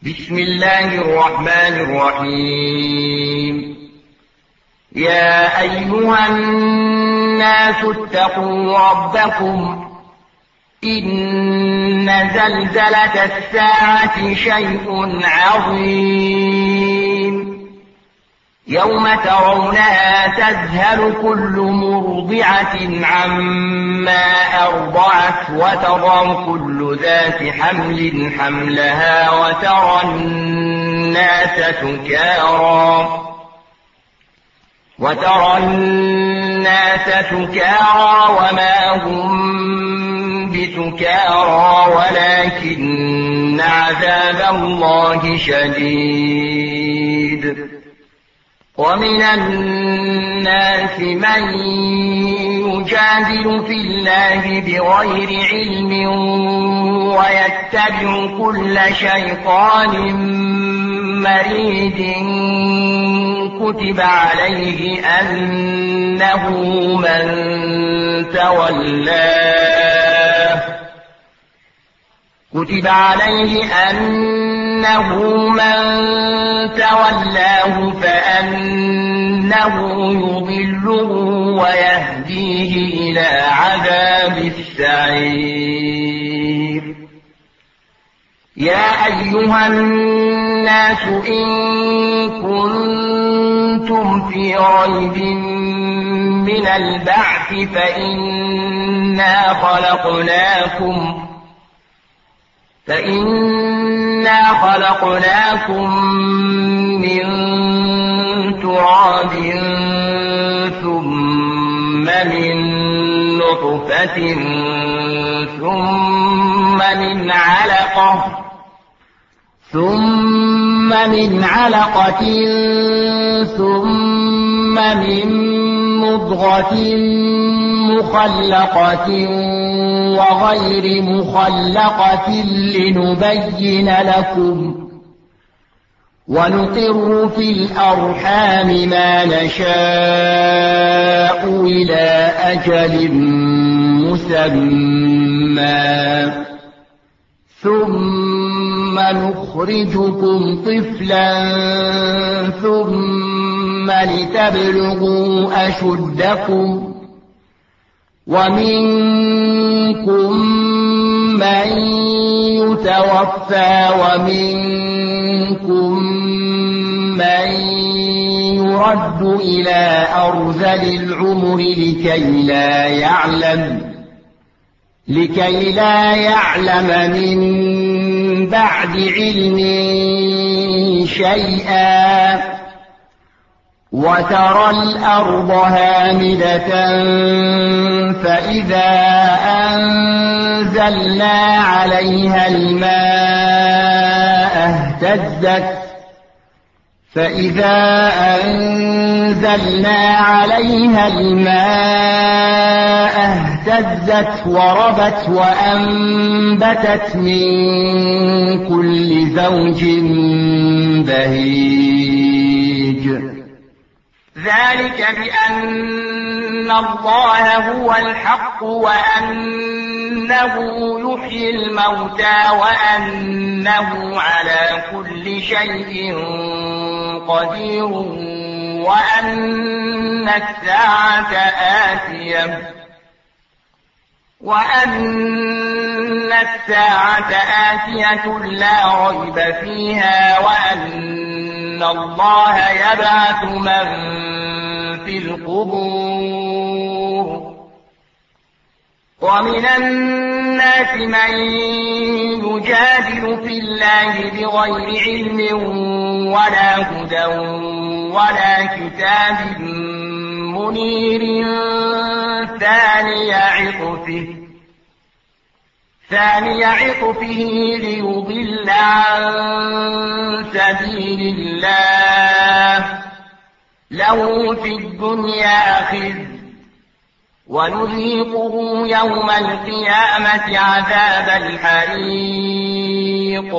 بسم الله الرحمن الرحيم. يا أيها الناس اتقوا ربكم إن زلزلة الساعة شيء عظيم يوم ترونها تذهل كل مرضعة عما أرضعت وتضع كل ذات حمل حملها وترى الناس سكارى وما هم بسكارى ولكن عذاب الله شديد. ومن الناس من يجادل في الله بغير علم ويتبع كل شيطان مريد كتب عليه أنه من تولاه فأنه يضله ويهديه إلى عذاب السعير. يا أيها الناس إن كنتم في ريب من البعث فإنا خلقناكم من تراب ثم من نطفة ثم من علقة ثم من مضغة مخلقة وغير مخلقة لنبين لكم ونقر في الأرحام ما نشاء إلى أجل مسمى ثم نخرجكم طفلا ثم لتبلغوا أشدكم ومنكم من يتوفى ومنكم من يرد إلى أرذل العمر لكي لا يعلم من بعد علم شيئا وترى الأرض هامدة فإذا أنزلنا عليها الماء اهتزت وربت وأنبتت من كل زوج بهيج. ذلك بأن الله هو الحق وأنه يحيي الموتى وأنه على كل شيء قدير وأن الساعة آتية لا ريب فيها وأن الله يبعث من في القبور. ومن الناس من يجادل في الله بغير علم ولا هدى ولا كتاب منير ثاني عطفه ليضل عن سبيل الله له في الدنيا خزي ونذيقه يوم القيامة عذاب الحريق.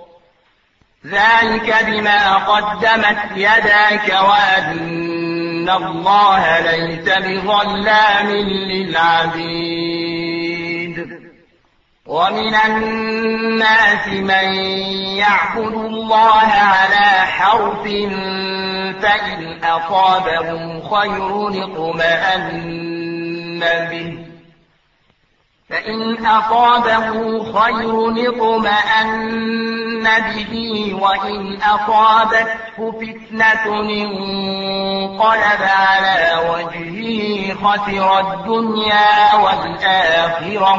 ذلك بما قدمت يداك وأن الله ليس بظلام للعبيد. ومن الناس من يعبد الله على حرف فإن أصابه خير اطمأن به وإن أصابته فتنة انقلب على وجهه خسر الدنيا والآخرة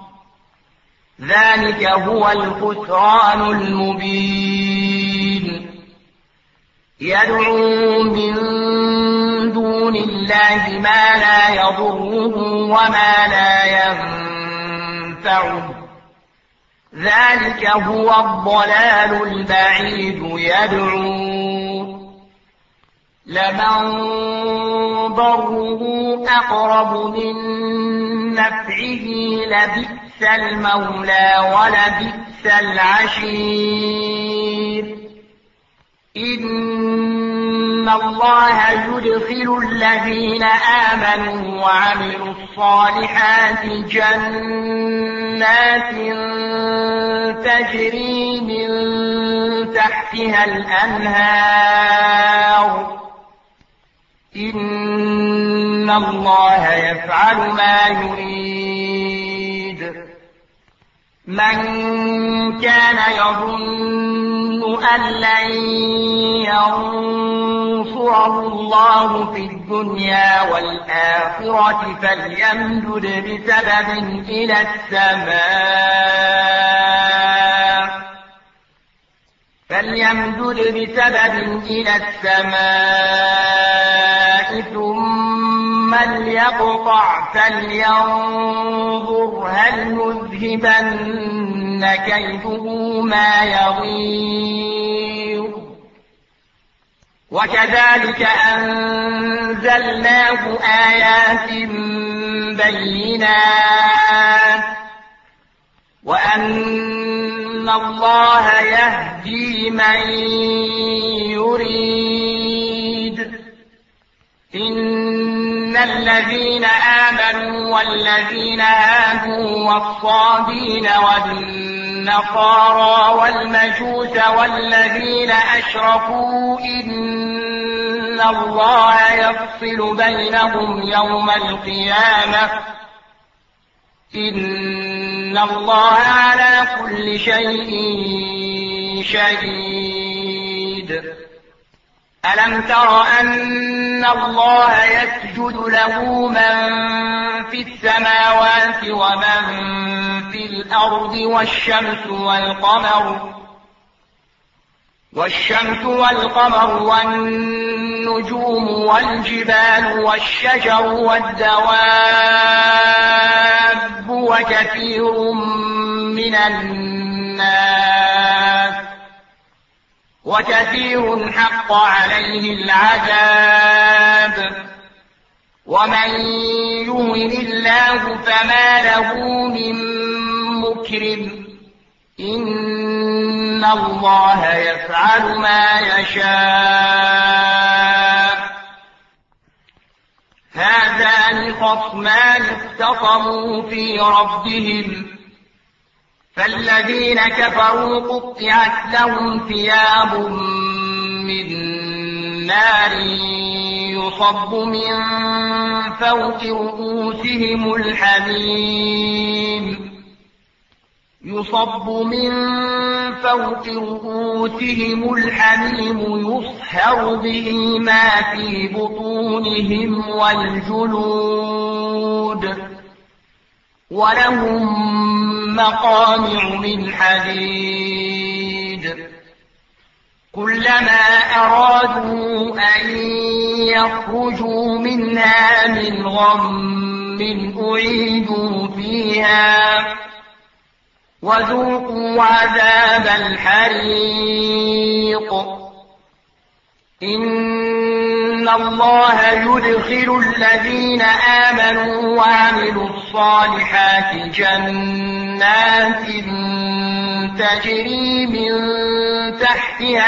ذلك هو الخسران المبين يدعو من دون الله ما لا يضره وما لا ينفعه ذلك هو الضلال البعيد يدعو لمن ضره أقرب من نفعه لبئس المولى ولبئس العشير إن الله يدخل الذين آمنوا وعملوا الصالحات جنات تجري من تحتها الأنهار إن الله يفعل ما يريد من كان يظن أن لن ينصره الله في الدنيا والآخرة فليمدد بسبب إلى السماء ثم ليقطع فلينظر هل يذهبن كيده ما يغيظ وكذلك أنزلناه آيات بينات وأن الله يهدي من يريد إن الذين آمنوا والذين هادوا والصابين والنصارى والمجوس والذين أشركوا إن الله يفصل بينهم يوم القيامة إن الله على كل شيء شهيد ألم تر أن الله يسجد له من في السماوات ومن في الأرض والشمس والقمر والنجوم والجبال والشجر والدواب وكثير حق عليه العذاب ومن يهن الله فما له من مكرم إن الله يفعل ما يشاء هذان خصمان اختصموا في ربهم فالذين كفروا قطعت لهم ثياب من نار يصب من فوق رؤوسهم الحميم يصهر به ما في بطونهم والجلود ولهم مقامع من حديد كلما أرادوا أن يخرجوا منها من غم أعيدوا فيها وذوقوا عذاب الحريق إن الله يدخل الذين آمنوا وعملوا الصالحات جنات تجري من تحتها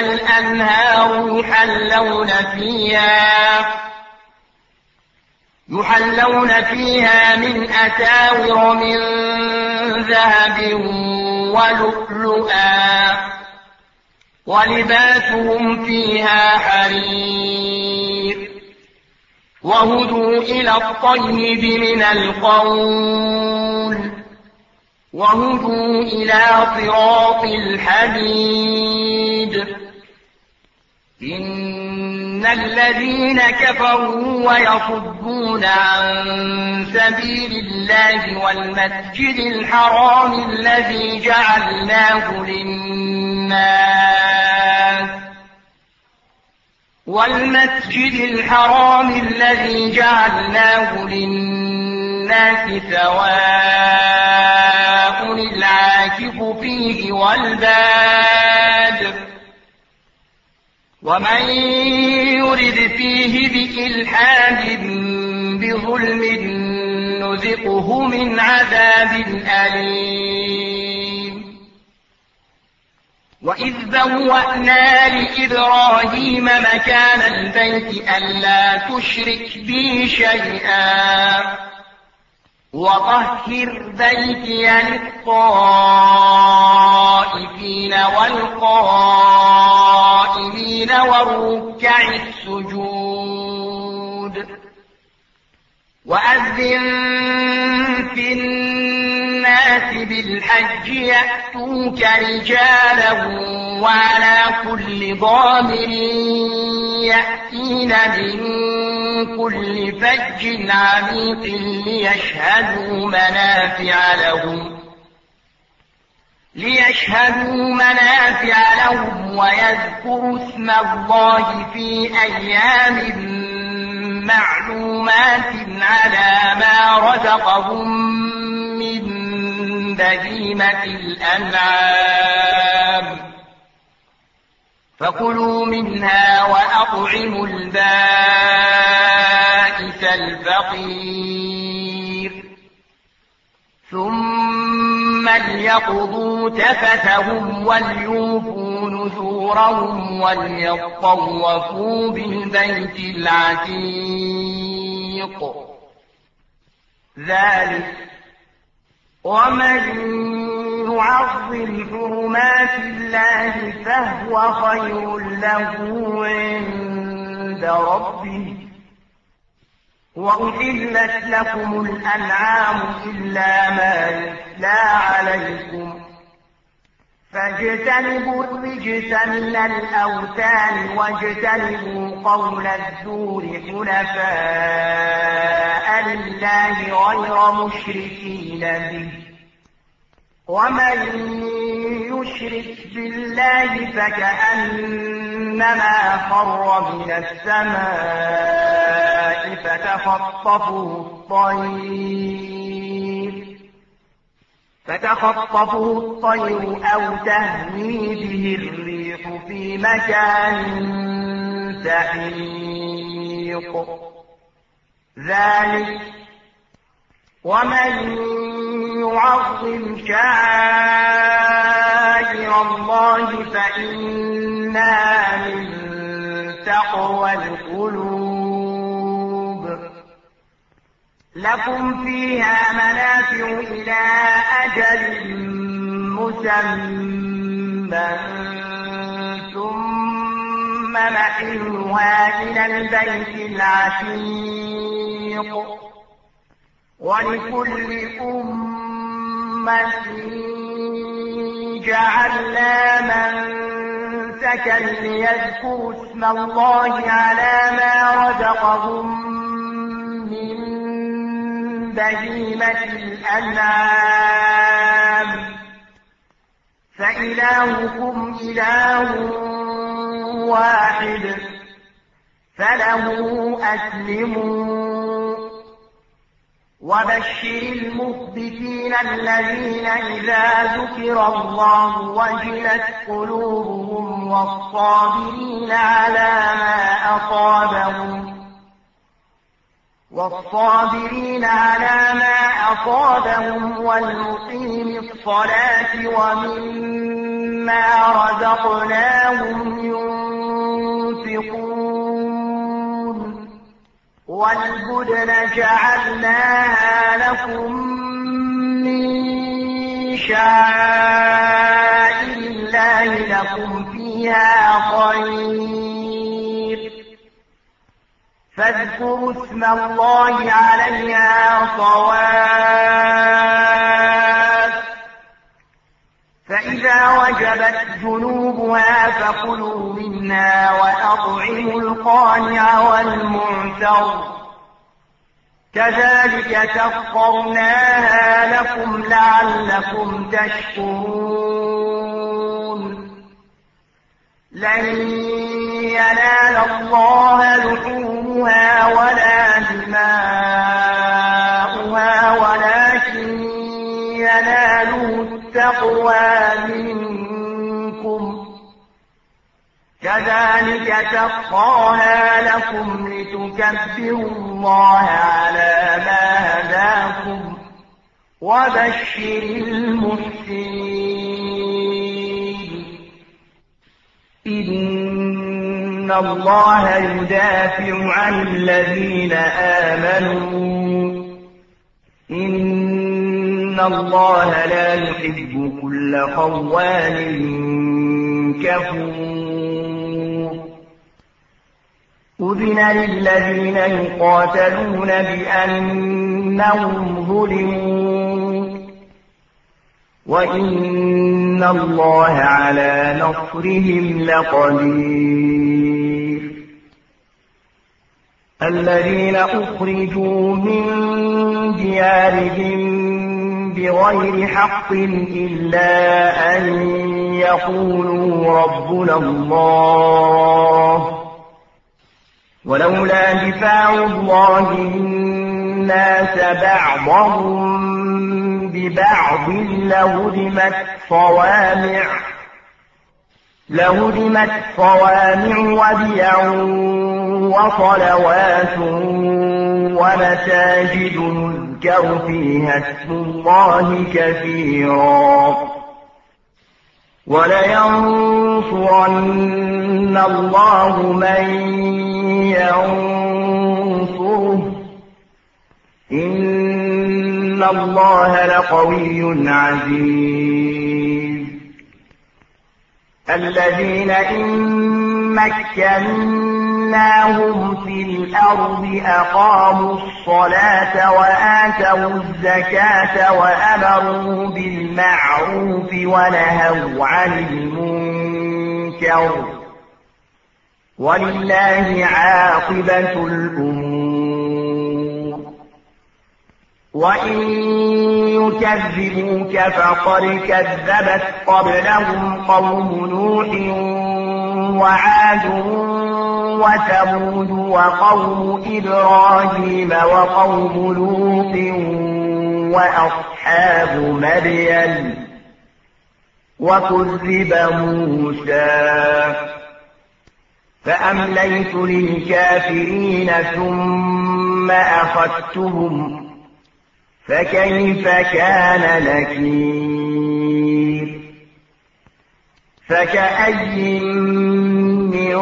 يحلون فيها من أساور من ذهب ولؤلؤا ولباسهم فيها حرير وهدوا إلى الطيب من القول وهدوا إلى صراط الحميد إن الذين كفروا ويصدون عن سبيل الله والمسجد الحرام الذي جعلناه للناس سواء العاكف فيه والباد ومن يرد فيه بإلحاد بظلم نذقه من عذاب أليم وإذ بوأنا لإبراهيم مكان البيت ألا تشرك بي شيئا وطهر بيتي للطائفين والقائمين والركع السجود وأذن في الناس بالحج يأتوك رجالا وعلى كل ضامر يأتين من كل فج عميق ليشهدوا منافع لهم ويذكروا اسم الله في أيام معلومات على ما رزقهم من بهيمة الأنعام فكلوا منها وأطعموا البائس الفقير ثم ليقضوا تفثهم وليوفوا نذورهم وليطوفوا بالبيت العتيق ذلك ومن يعظم حرمات الله فهو خير له عند ربه وأحلت لكم الأنعام إلا ما يتلى عليكم فاجتنبوا الرجس من الأوثان واجتنبوا قول الزور حنفاء لله غير مشركين به ومن يشرك بالله فكأنما خر من السماء فتخطفه الطير أو تهوي به الريح في مكان سحيق ذلك ومن يعظم شعائر الله فإنها من تقوى القلوب لكم فيها منافع إلى أجل مسمى ثم محلها إلى البيت العتيق ولكل أمة جعلنا منسكا ليذكروا اسم الله على ما رزقهم من بهيمة الأنعام فإلهكم إله واحد فله أسلموا وبشر المخبتين الذين إذا ذكر الله وجلت قلوبهم والصابرين على ما أصابهم والمقيم الصلاة ومما رزقناهم ينفقون وَالْبُدْنَ جَعَلْنَاهَا لَكُم مِّن شَعَائِرِ اللَّهِ لَكُمْ فِيهَا خَيْرٌ فاذكروا اسم الله عليها صواف فإذا وجبت جنوبها فكلوا منها وأطعموا القانع والمعتر كذلك سخرناها لكم لعلكم تشكرون لن ينال الله لحومها ولا دماؤها ولكن يناله التقوى منكم كذلك سخرها لكم لتكبروا الله على ما هداكم وبشر المحسنين إن الله يدافع عن الذين آمنوا إن الله لا يحب كل خوان كفور أذن للذين يقاتلون بأنهم ظلموا وإن الله على نصرهم لقدير الذين أخرجوا من ديارهم بغير حق إلا أن يقولوا ربنا الله ولولا دفاع الله الناس بعضهم ببعض لهدمت صوامع وبيع وصلوات ومساجد يذكر فيها اسم الله كثيرا ولينصرن الله من ينصره إن الله لقوي عزيز الذين إن مكناهم في الأرض أقاموا الصلاة وآتوا الزكاة وأمروا بالمعروف ونهوا عن المنكر ولله عاقبة الأمور وإن يكذبوك فقد كذبت قبلهم قوم نوح وعاد وثمود وقوم إبراهيم وقوم لوط وأصحاب مدين وكذب موسى فأمليت للكافرين ثم أخذتهم فكيف كان نكير فكأي من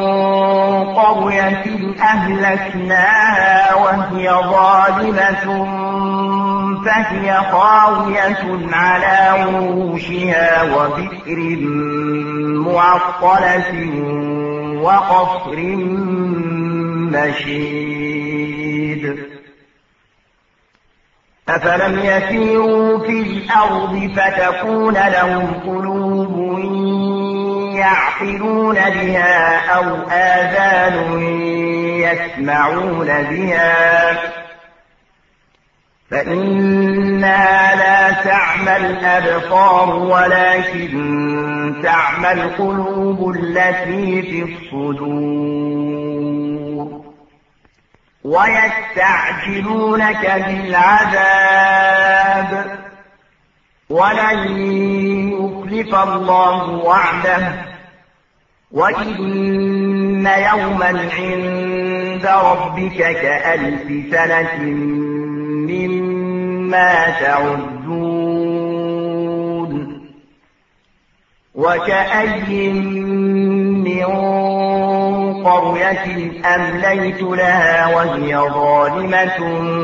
قرية أهلكناها وهي ظالمة فهي خاوية على عروشها وبئر معطلة وقصر مشيد أفلم يسيروا في الأرض فتكون لهم قلوب يعقلون بها أو آذان يسمعون بها فإنها لا تعمى الأبصار ولكن تعمى القلوب التي في الصدور ويستعجلونك بالعذاب ولن يخلف الله وعده وإن يوما عند ربك كألف سنة مما تعدون وكأي من قرية أمليت لها وهي ظالمة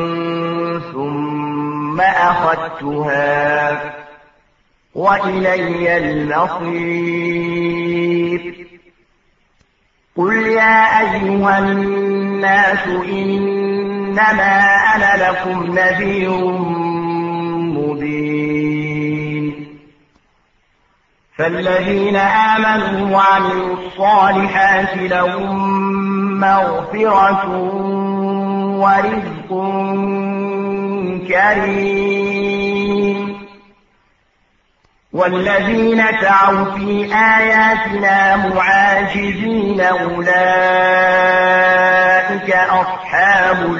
ثم أخذتها وإلي المصير. قل يا أيها الناس إنما أنا لكم نذير مبين. فالذين آمنوا وعملوا الصالحات لهم مغفرة ورزق كريم. والذين سعوا في آياتنا معاجزين أولئك أصحاب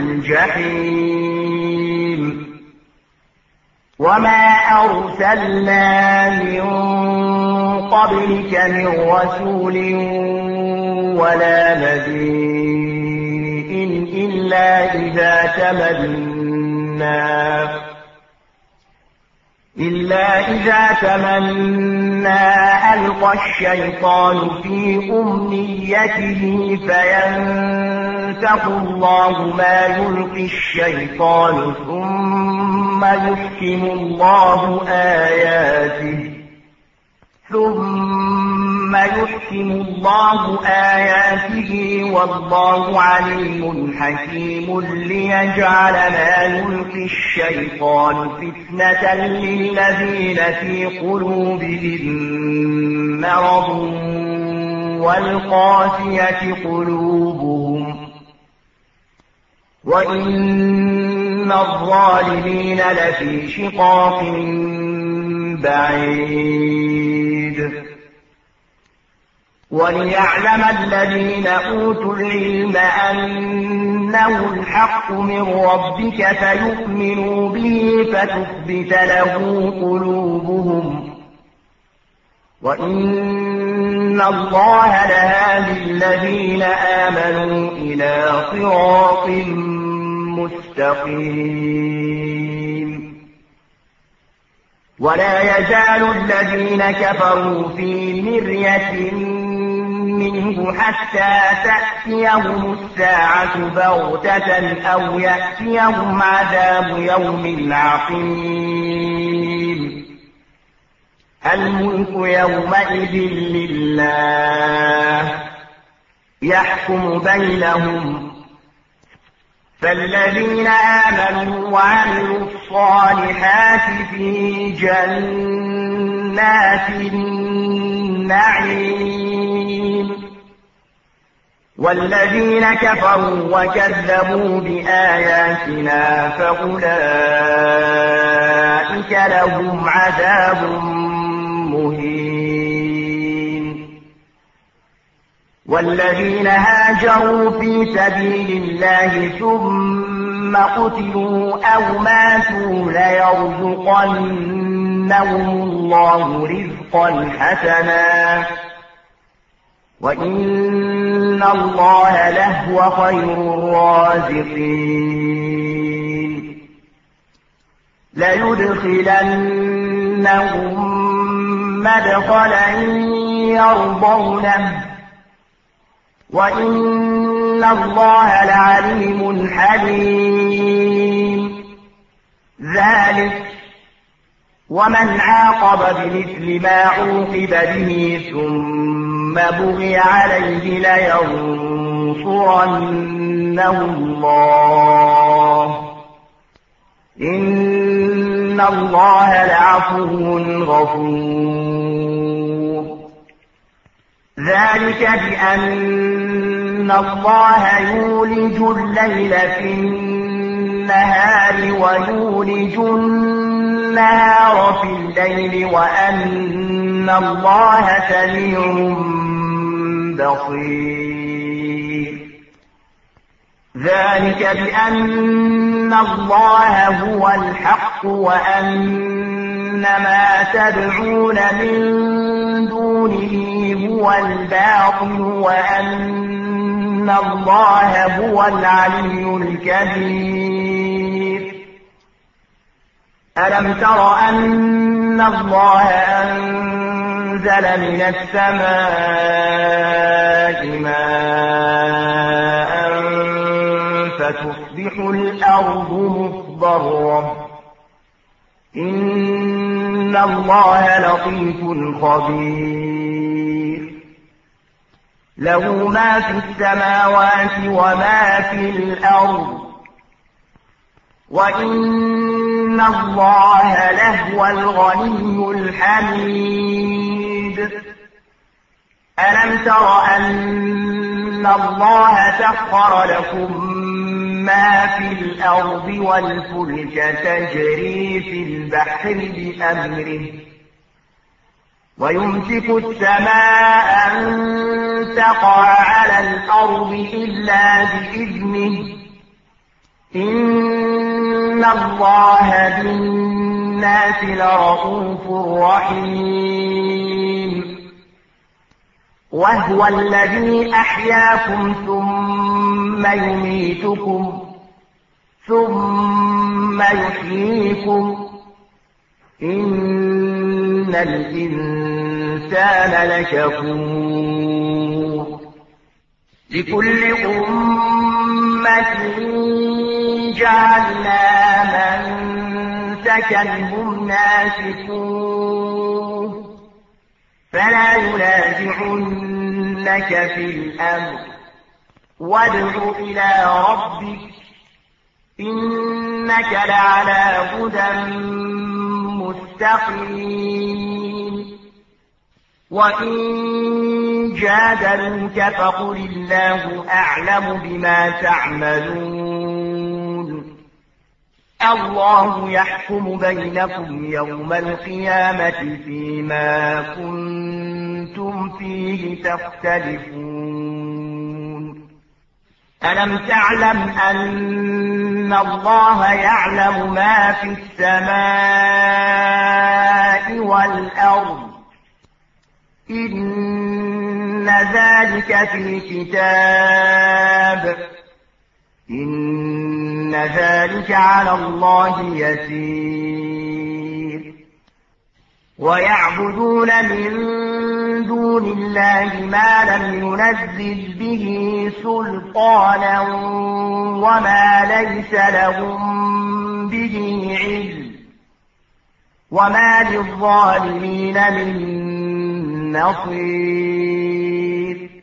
الجحيم. وما أرسلنا من قبلك من رسول ولا نبي إلا إذا تمنى ألقى الشيطان في أمنيته فينسخ الله ما يلقي الشيطان ثم يحكم الله آياته والله عليم حكيم. ليجعل ما يلقي الشيطان فتنة للذين في قلوبهم مرض والقاسية قلوبهم وإن الظالمين لفي شقاق بعيد. وليعلم الذين أوتوا العلم أنه الحق من ربك فيؤمنوا به فتثبت له قلوبهم وإن الله لهادي الذين آمنوا إلى صراط مستقيم. ولا يزال الذين كفروا في مرية منه حتى تأتيهم الساعة بغتة أو يأتيهم عذاب يوم عقيم. الملك يومئذ لله يحكم بينهم. فالذين آمنوا وعملوا الصالحات في جنات النعيم. والذين كفروا وكذبوا بآياتنا فأولئك لهم عذاب مهين. والذين هاجروا في سبيل الله ثم قتلوا أو ماتوا ليرزقنهم الله رزقا حسنا وإن الله لهو خير الرازقين. ليدخلنهم مدخلا يرضونه وإن الله لعليم حليم. ذلك ومن عاقب بمثل ما عوقب به ثم بغي عليه لينصرنه الله إن الله لعفو غفور. ذلك بأن الله يولج الليل في النهار ويولج النهار في الليل وأن الله سميع بصير. ذلك بأن الله هو الحق وأن ما تدعون من دونه هو الباطل وأن الله هو العلي الكبير. ألم تر أن الله أنزل من السماء ماء وتصبح الأرض مخضرة إن الله لطيف خبير له ما في السماوات وما في الأرض وإن الله لهو الغني الحميد ألم تر أن الله سخر لكم ما في الأرض والفلك تجري في البحر بأمره ويمسك السماء أن تقع على الأرض إلا بإذنه إن الله بالناس لرءوف رحيم وهو الذي أحياكم ثم يميتكم ثم يحييكم إن الإنسان لكفور لكل أمة جعلنا منسكا هم ناسكوه فلا ينازعنك في الأمر وادع إلى ربك إنك لعلى هدى مستقيم وإن جادلوك فقل الله أعلم بما تعملون الله يحكم بينكم يوم القيامة فيما كنتم فيه تختلفون ألم تعلم أن الله يعلم ما في السماء والأرض إن ذلك في كتاب إن ذلك على الله يسير ويعبدون من دون الله ما لم ينزل به سلطانا وما ليس لهم به علم وما للظالمين من نصير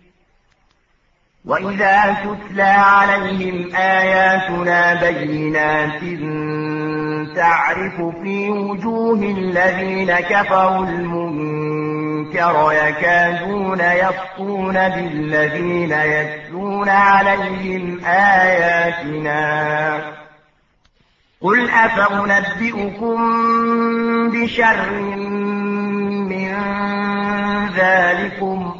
وإذا تتلى عليهم آياتنا بينات تعرف في وجوه الذين كفروا المنكر يكادون يسطون بالذين يتلون عليهم آياتنا قل أفأنبئكم بشر من ذلكم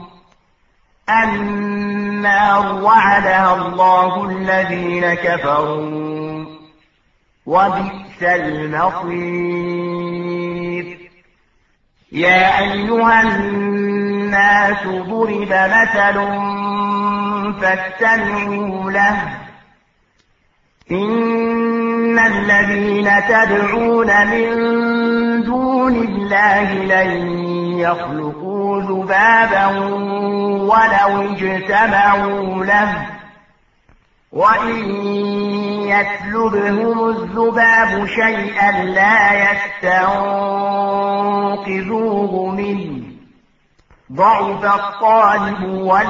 النار وعدها الله الذين كفروا وبئس المصير يا أيها الناس ضرب مثل فاستمعوا له إن الذين تدعون من دون الله لن يخلقوا ذبابا ولو اجتمعوا له وإن يسلبهم الذباب شيئا لا يستنقذوه منه ضعف الطالب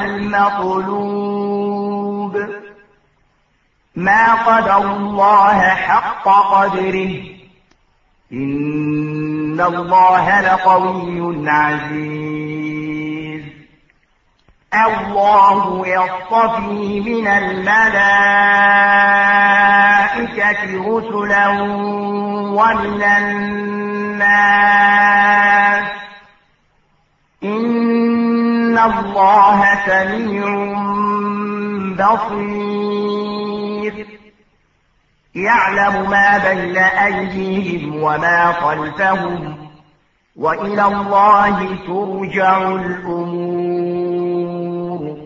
والمطلوب ما قدروا الله حق قدره إن الله لقوي عزيز الله يصطفي من الملائكة رسلا ومن الناس إن الله سميع بصير يعلم ما بين أيديهم وما خلفهم وإلى الله ترجع الأمور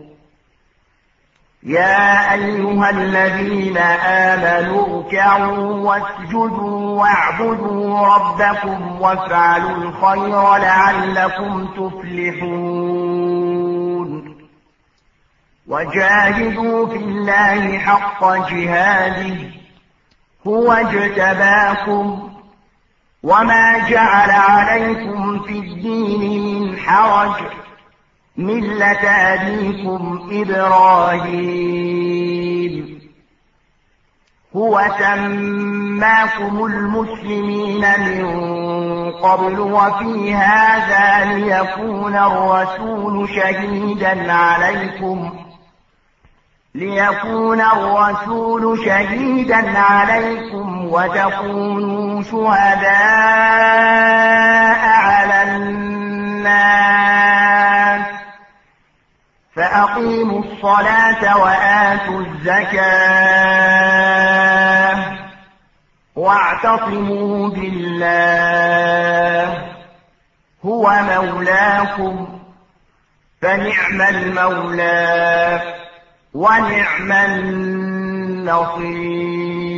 يا أيها الذين آمنوا اركعوا واسجدوا واعبدوا ربكم وافعلوا الخير لعلكم تفلحون وجاهدوا في الله حق جهاده هو اجتباكم وما جعل عليكم في الدين من حرج ملة أبيكم إبراهيم هو سماكم المسلمين من قبل وفي هذا ليكون الرسول شهيدا عليكم وتكونوا شهداء على الناس فأقيموا الصلاة وآتوا الزكاة واعتصموا بالله هو مولاكم فنعم المولى ونعم النصير